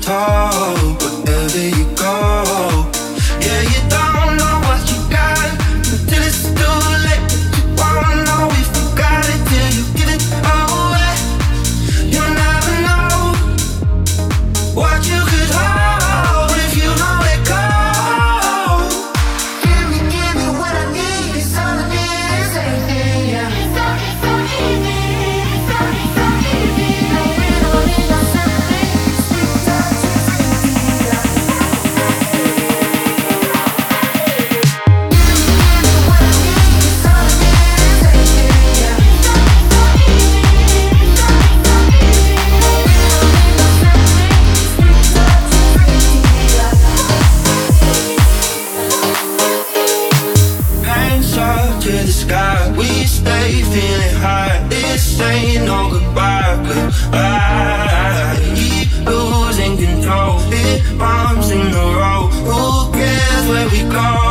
told, wherever you go. Yeah, you don't know what you got until it's too late. You won't know if you got it till you give it away. You'll never know what you could hold if you don't let go. Give me what I need. It's all I need is everything, yeah. It's so easy. It's so easy. We don't need no sympathy. Sweet touch is easy, yeah. Hands up to the sky, we stay feeling high. This ain't no goodbye, goodbye. Losing control, big bombs in a row. Who cares where we go?